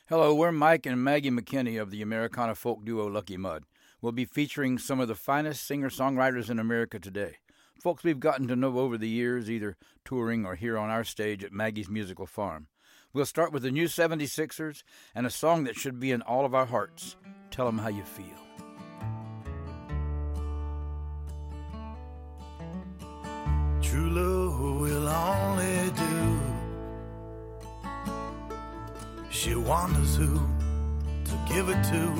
Hello, we're Mike and Maggie McKinney of the Americana folk duo Lucky Mud. We'll be featuring some of the finest singer-songwriters in America today. Folks we've gotten to know over the years, either touring or here on our stage at Maggie's Musical Farm. We'll start with the new 76ers and a song that should be in all of our hearts, Tell 'Em How You Feel. True love will only do. She wonders who to give it to.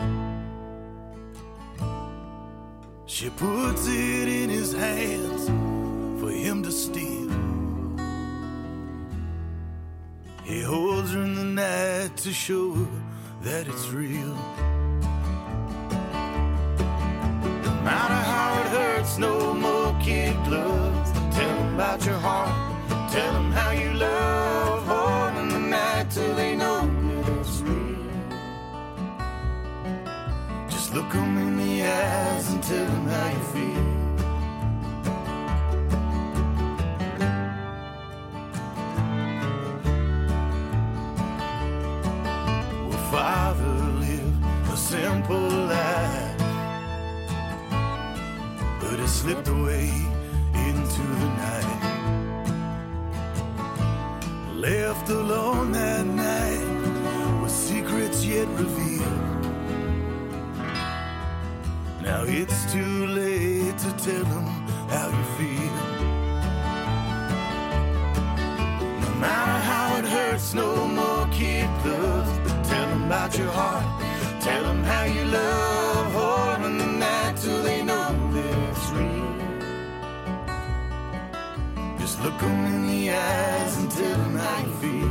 She puts it in his hands for him to steal. He holds her in the night to show her that it's real. No matter how it hurts, no more kid gloves. Tell him about your heart. Tell him how you love. Hold in the night till they know that it's real. Just look them in the eyes and tell them how you feel. Well, Father lived a simple life, but it slipped away into the night. Left alone that night with secrets yet revealed. Now it's too late to tell him how you feel. No matter how it hurts, no more kid gloves. But tell him about your heart. Tell him how you love. Hold them in the night till they know that it's real. Just look them in the eyes and tell them how you feel.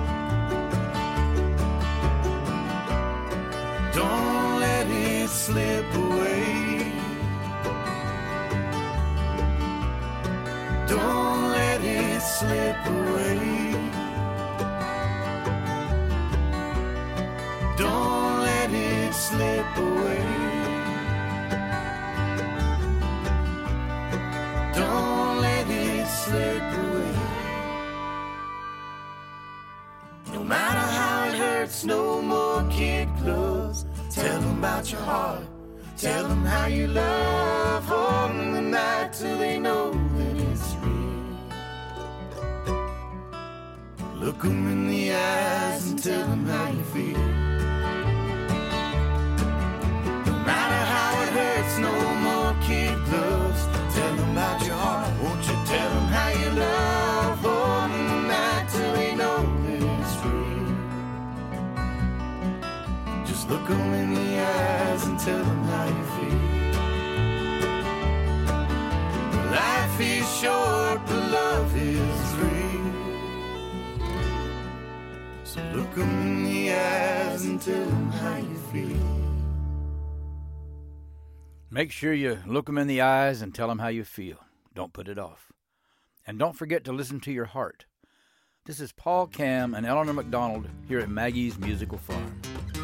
Don't let it slip away. Don't let it slip away. Don't let it slip away. Don't let it slip away. No matter how it hurts, no more kid gloves. Tell them about your heart. Tell them how you love. Hold them the night till they know that it's real. Look them in the eyes and tell them how you feel. No matter how it hurts, no more kid gloves. Tell them about your heart. Won't you tell them how you love? Hold them the night till they know that it's real. Just look them in the eyes and tell them how you feel. Life is short, but love is real. So look them in the eyes and tell them how you feel. Make sure you look them in the eyes and tell them how you feel. Don't put it off. And don't forget to listen to your heart. This is Paul Cam and Eleanor McDonald here at Maggie's Musical Farm.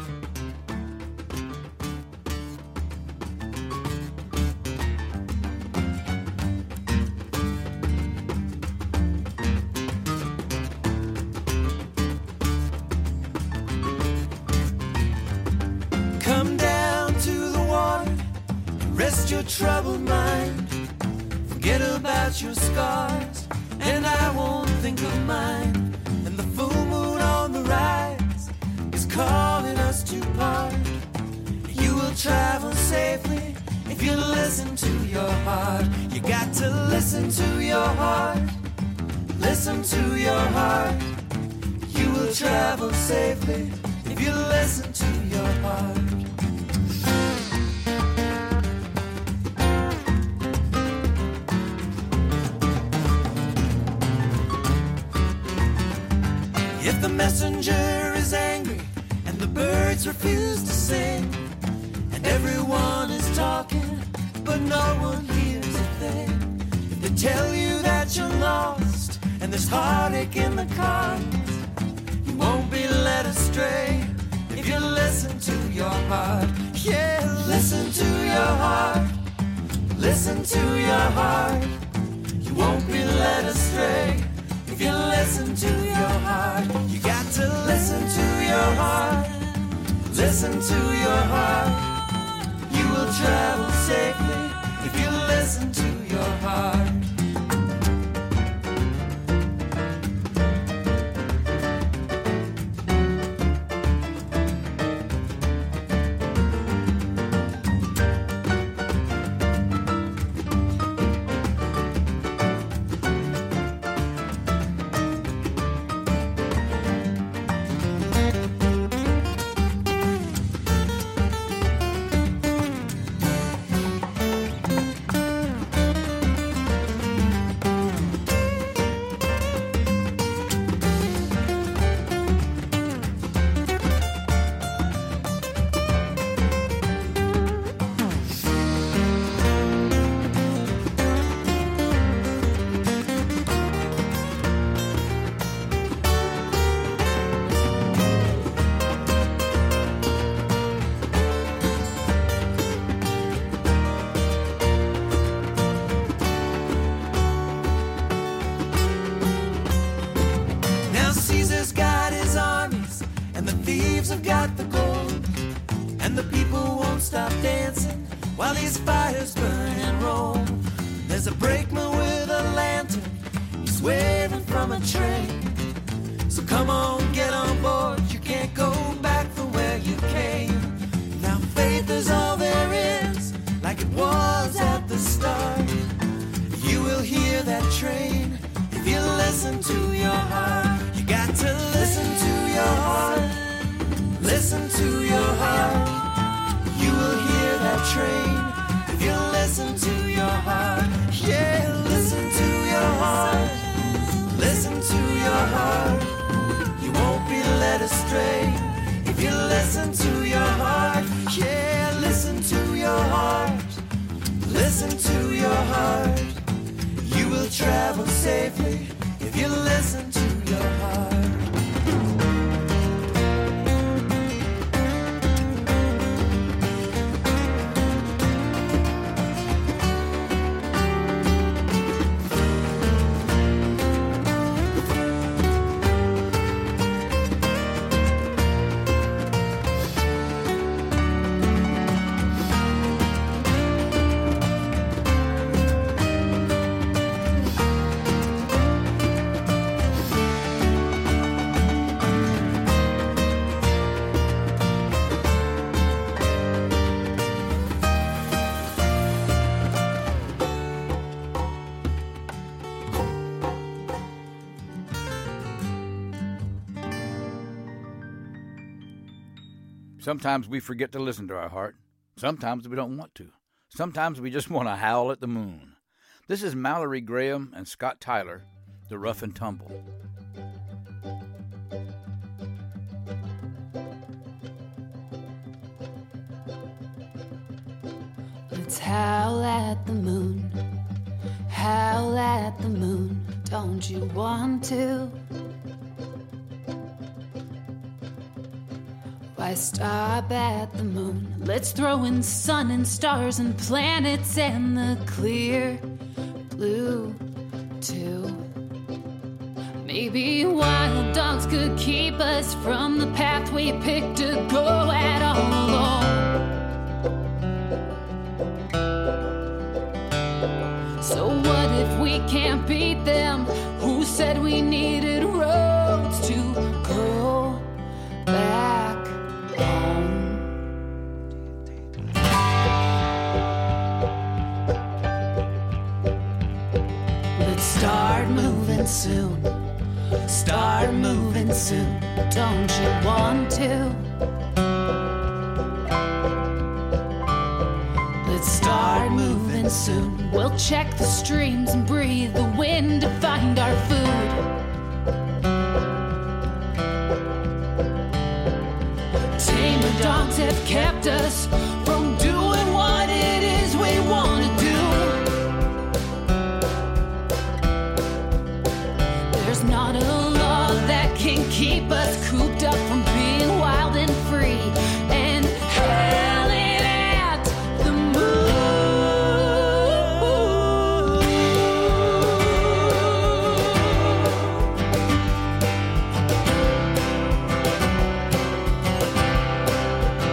Come down to the water and rest your troubled mind. Forget about your scars, and I won't think of mine. And the full moon on the rise is calling us to part. You will travel safely if you listen to your heart. You got to listen to your heart. Listen to your heart. You will travel safely if you listen to your heart. If the messenger is angry and the birds refuse to sing, and everyone is talking but no one hears a thing, if they tell you that you're lost and there's heartache in the cards, you won't be led astray if you listen to your heart. Yeah, listen to your heart. Listen to your heart. You won't be led astray if you listen to your heart. You got to listen to your heart. listen to your heart. You will travel safely if you listen to your heart. While these fires burn and roll, there's a brakeman with a lantern. He's waving from a train. So come on, get on board. You can't go back from where you came. Now faith is all there is, like it was at the start. You will hear that train if you listen to your heart. You got to listen to your heart. Listen to your heart. You will hear that train if you listen to your heart. Yeah, listen to your heart. Listen to your heart. You won't be led astray if you listen to your heart. Yeah, listen to your heart. Listen to your heart. You will travel safely if you listen to your heart. Sometimes we forget to listen to our heart. Sometimes we don't want to. Sometimes we just want to howl at the moon. This is Mallory Graham and Scott Tyler, The Rough and Tumble. Let's howl at the moon. Howl at the moon. Don't you want to? Why stop at the moon? Let's throw in sun and stars and planets and the clear blue too. Maybe wild dogs could keep us from the path we picked to go at all alone. So what if we can't beat them? Who said we needed roads to go back? Start moving soon. Start moving soon. Don't you want to? Let's start moving soon. We'll check the streams and breathe the wind to find our food. Tamer dogs have kept us from doing what it is we want to do. There's not a law that can keep us cooped up from being wild and free and howling at the moon.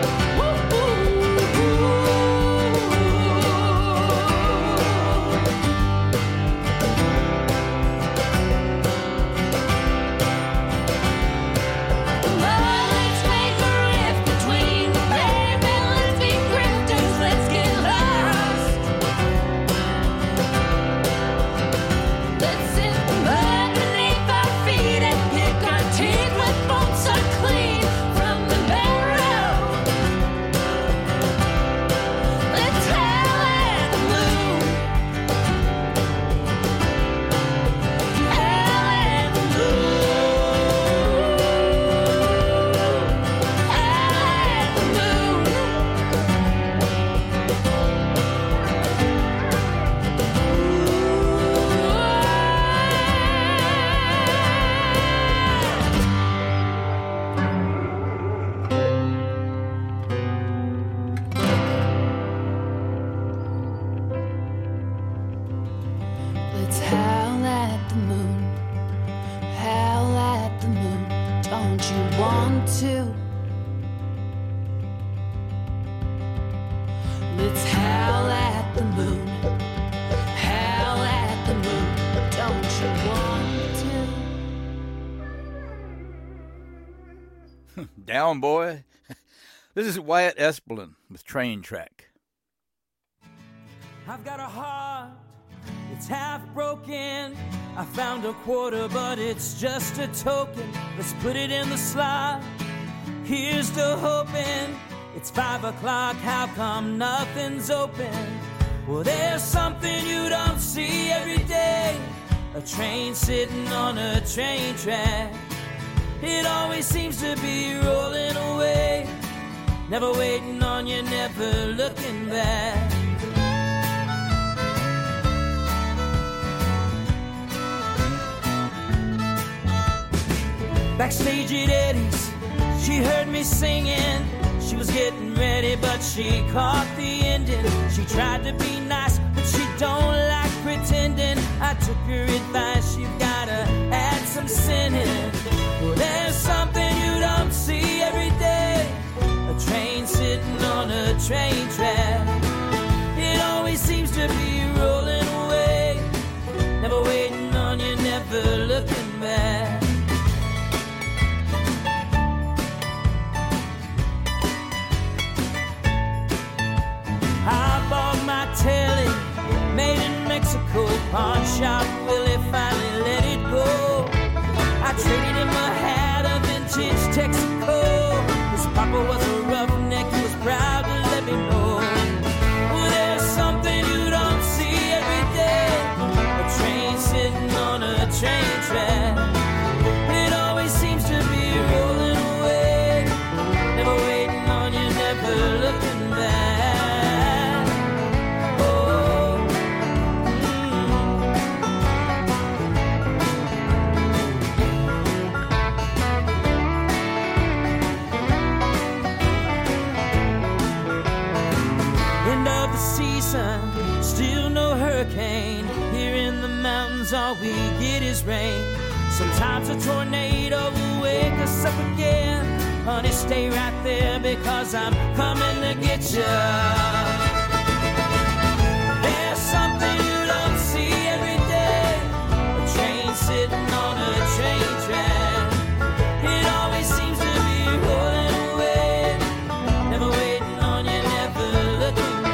don't you want to? Let's howl at the moon, howl at the moon, don't you want to? Down, boy. This is Wyatt Espelin with Train Track. I've got a heart, it's half broken. I found a quarter, but it's just a token. Let's put it in the slot. Here's to hoping. It's 5 o'clock, how come nothing's open? Well, there's something you don't see every day. A train sitting on a train track. It always seems to be rolling away. Never waiting on you, never looking back. Backstage at Eddie's, she heard me singing. She was getting ready, but she caught the ending. She tried to be nice, but she don't like pretending. I took her advice, you've gotta add some sinning. Well, there's something you don't see every day. A train sitting on a train track. It always seems to be rolling away. Never waiting on you, never looking back. I bought my telly, made in Mexico. Pawn shop Willie finally let it go. I traded him a hat, a vintage Texaco. His papa was a roughneck, he was proud to let me know. Well, there's something you don't see every day. A train sitting on a train track. It always seems to be rolling away. Never waiting on you, never looking back. Still no hurricane. Here in the mountains all we get is rain. Sometimes a tornado will wake us up again. Honey, stay right there because I'm coming to get you. There's something you don't see every day. A train sitting on a train track. It always seems to be rolling away. Never waiting on you, never looking back.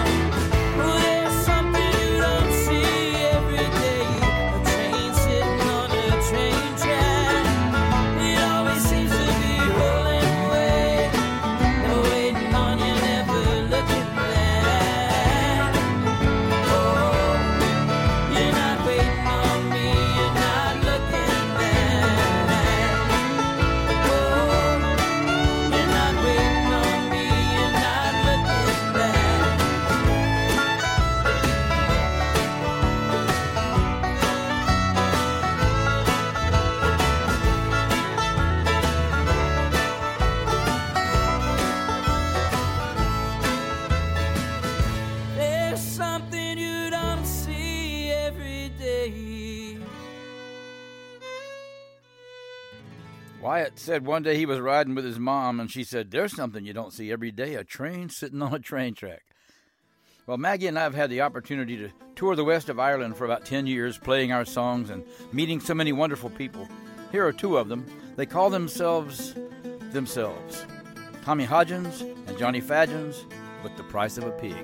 Wyatt said one day he was riding with his mom, and she said, "There's something you don't see every day, a train sitting on a train track." Well, Maggie and I have had the opportunity to tour the west of Ireland for about 10 years, playing our songs and meeting so many wonderful people. Here are two of them. They call themselves Tommy Hodgins and Johnny Fadgens with The Price of a Pig.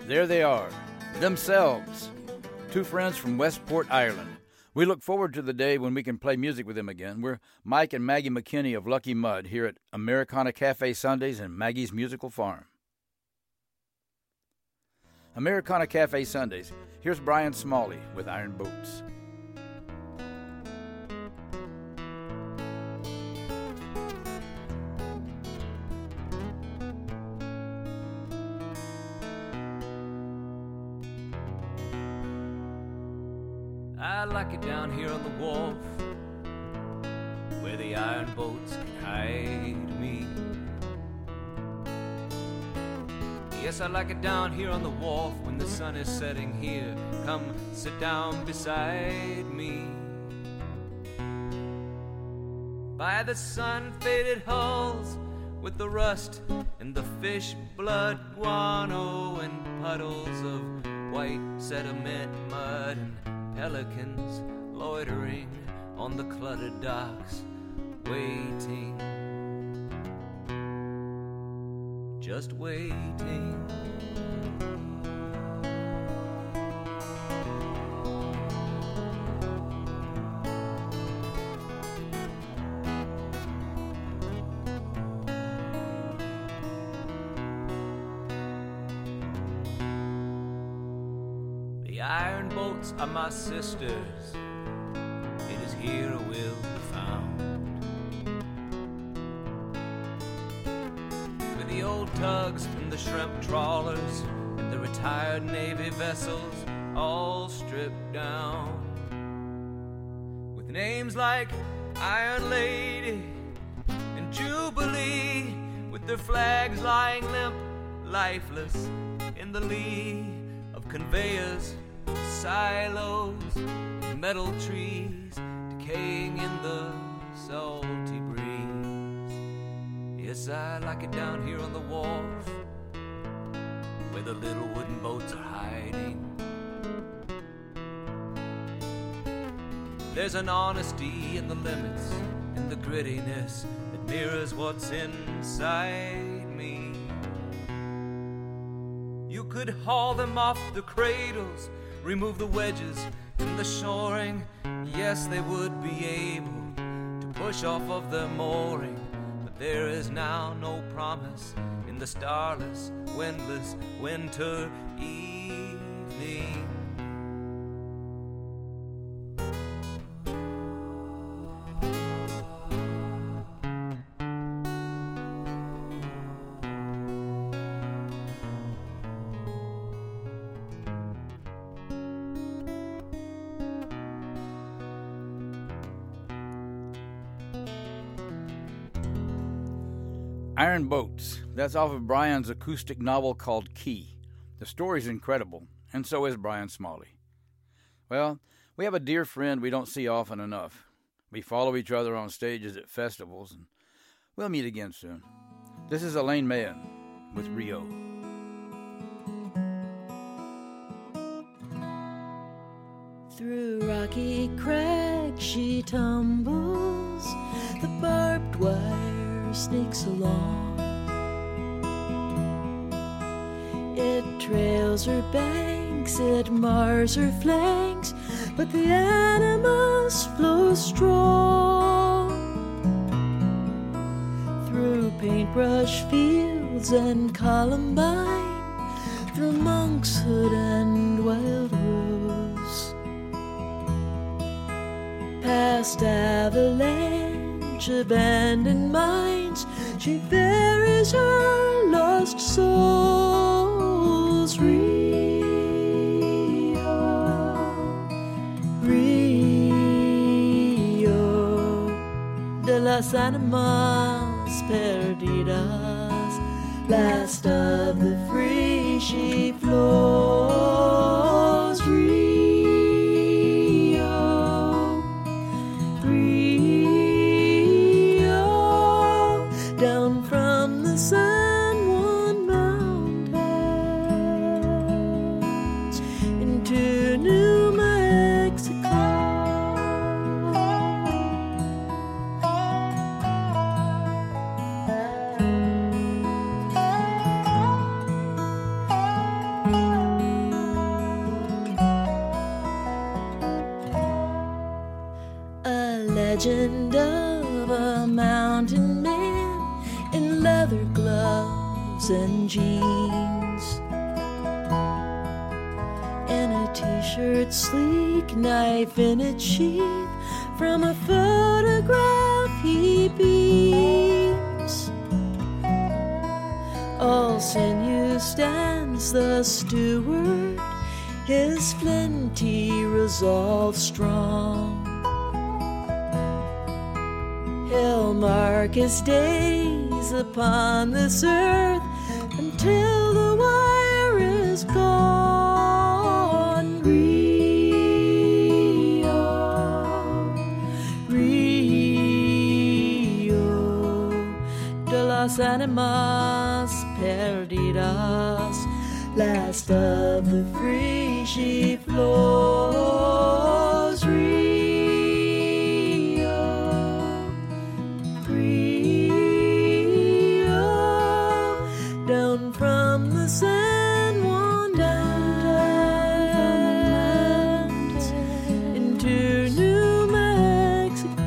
There they are, themselves, two friends from Westport, Ireland. We look forward to the day when we can play music with them again. We're Mike and Maggie McKinney of Lucky Mud here at Americana Cafe Sundays and Maggie's Musical Farm. Americana Cafe Sundays. Here's Brian Smalley with Iron Boats. I like it down here on the wharf, where the iron boats can hide me. Yes, I like it down here on the wharf when the sun is setting here. Come sit down beside me. By the sun-faded hulls with the rust and the fish blood guano and puddles of white sediment mud and pelicans loitering on the cluttered docks, waiting, just waiting. The iron boats are my sisters, it is here I will be found. With the old tugs and the shrimp trawlers and the retired Navy vessels all stripped down. With names like Iron Lady and Jubilee, with their flags lying limp, lifeless in the lee of conveyors, silos, metal trees decaying in the salty breeze. Yes, I like it down here on the wharf, where the little wooden boats are hiding. There's an honesty in the limits and the grittiness that mirrors what's inside me. You could haul them off the cradles, remove the wedges and the shoring. Yes, they would be able to push off of their mooring, but there is now no promise in the starless, windless winter evening. Iron Boats. That's off of Brian's acoustic novel called Key. The story's incredible, and so is Brian Smalley. Well, we have a dear friend we don't see often enough. We follow each other on stages at festivals, and we'll meet again soon. This is Elaine Mayen with Rio. Through rocky crags she tumbles, the barbed wire sneaks along. It trails her banks, it mars her flanks, but the animals flow strong. Through paintbrush fields and columbine, through monkshood and wild rose, past avalanche, abandoned mines, she ferries her lost souls. Rio de las Animas Perdidas, last of the free, she flows. Rio, down from the San Juan Mountains into New Mexico. legend of a mountain man in leather gloves and jeans, and a t-shirt, sleek knife in its sheath. From a photograph he beams. All sinew stands the steward, his flinty resolve strong. He'll mark his days upon this earth until the wire is gone. Rio de las Animas Perdidas, last of the free she flows. Down from the San Juan Mountains into New Mexico.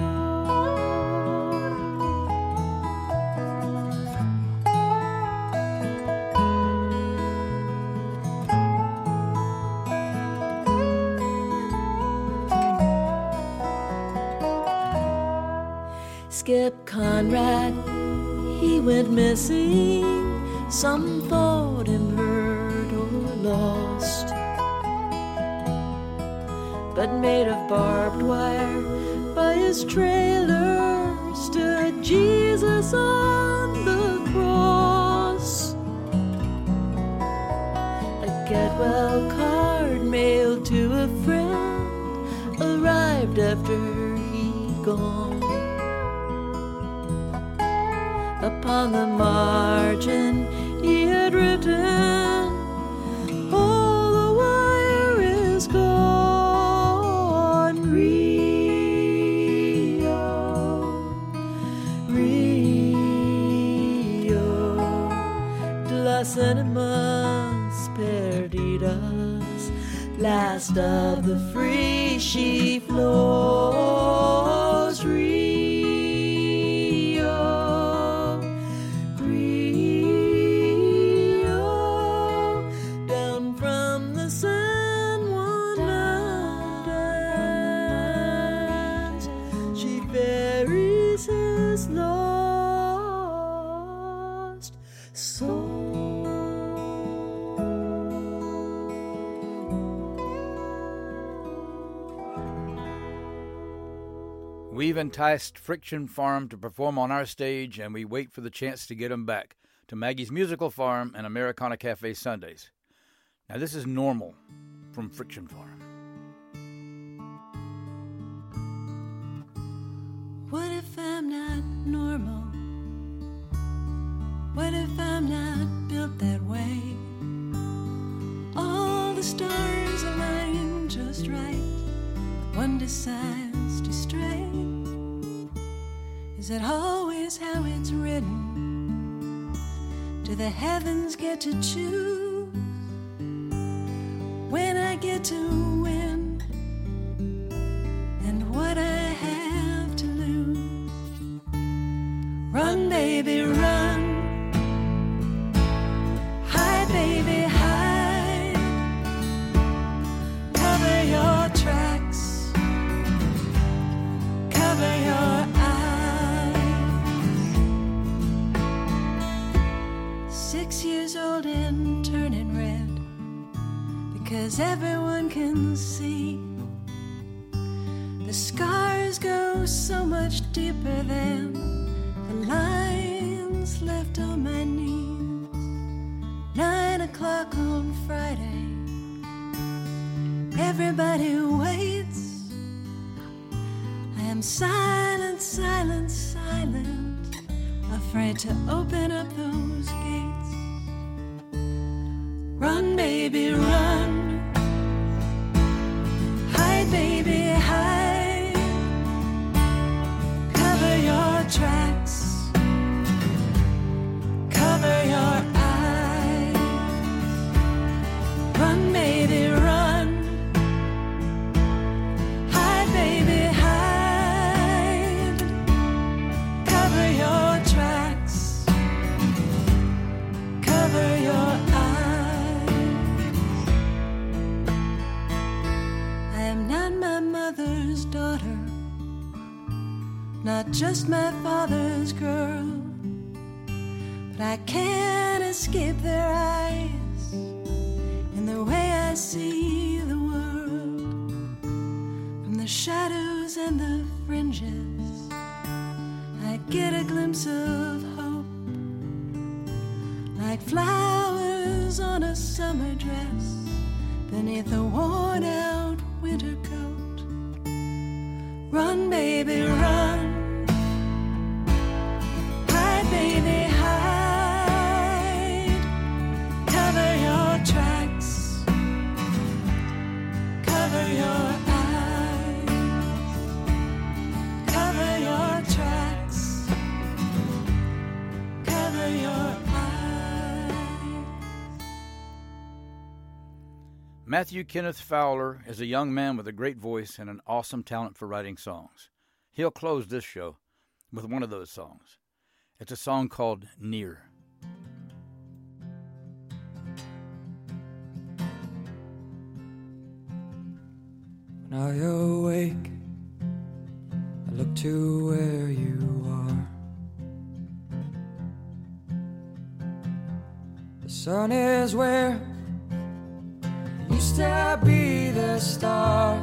Skip Conrad, he went missing. Some thought him hurt or lost, but made of barbed wire by his trailer stood Jesus on the cross. A get-well card mailed to a friend arrived after he'd gone. Upon the margin he had written, "All the wire is gone." Rio de las Animas Perdidas, last of the free she flows. We've enticed Friction Farm to perform on our stage, and we wait for the chance to get them back to Maggie's Musical Farm and Americana Cafe Sundays. Now this is Normal from Friction Farm. What if I'm not normal? What if I'm not built that way? All the stars align just right. One decides to stray. Is that always how it's written? Do the heavens get to choose when I get to win? And what I have to lose? Run, baby, run. Hide, baby, hide. Cover your tracks. Cover your eyes. 6 years old and turning red, because everyone can see the scars go so much deeper than the lines left on my knees. 9 o'clock on Friday, everybody waits. I am silent, silent, silent, afraid to open up those gates. Run, baby, run. Hide, baby, hide. Cover your tracks. Cover your eyes. Run, baby, run. Hide, baby, hide. not just my father's girl, but I can't escape their eyes in the way I see the world. From the shadows and the fringes, I get a glimpse of hope, like flowers on a summer dress beneath a worn-out winter coat. Run, baby, run. Hide, baby, hide. Cover your tracks. Cover your eyes. Cover your tracks. Cover your eyes. Matthew Kenneth Fowler is a young man with a great voice and an awesome talent for writing songs. He'll close this show with one of those songs. It's a song called Near. When I awake, I look to where you are. The sun is where used to be the stars.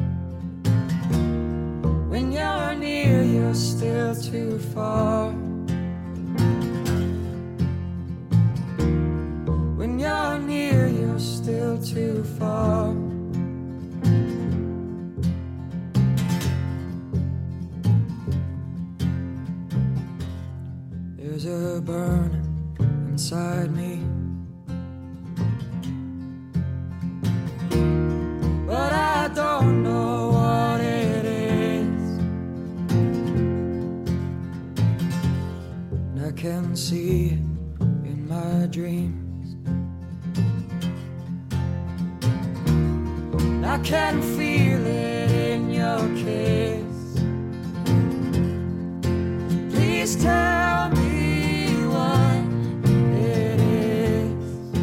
When you're near, you're still too far. When you're near, you're still too far. There's a burning inside me, but I don't know what it is. And I can see it in my dreams. And I can feel it in your kiss. Please tell me what it is.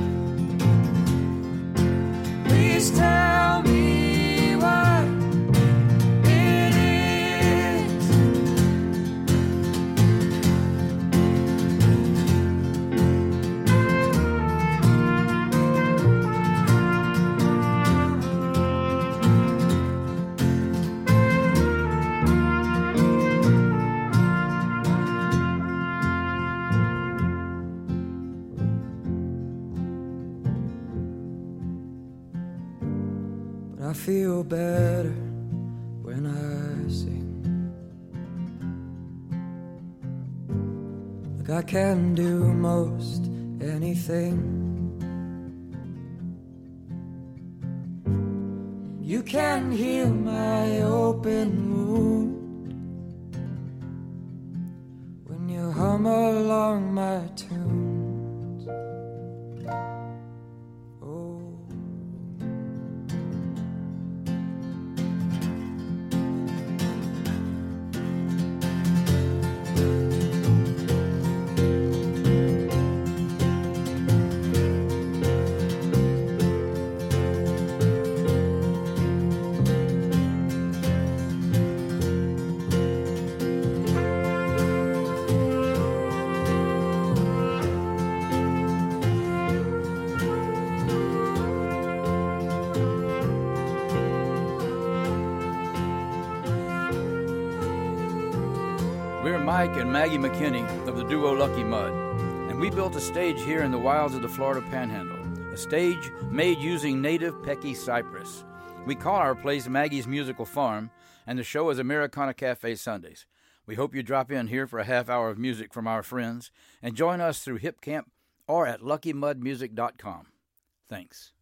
Please tell me what it is. But I feel better when I sing. Look, I can do most anything. You can heal my open wound when you hum along my tunes. Oh. We're Mike and Maggie McKinney of the duo Lucky Mud, and we built a stage here in the wilds of the Florida Panhandle, a stage made using native Pecky cypress. We call our place Maggie's Musical Farm, and the show is Americana Cafe Sundays. We hope you drop in here for a half hour of music from our friends and join us through Hip Camp or at luckymudmusic.com. Thanks.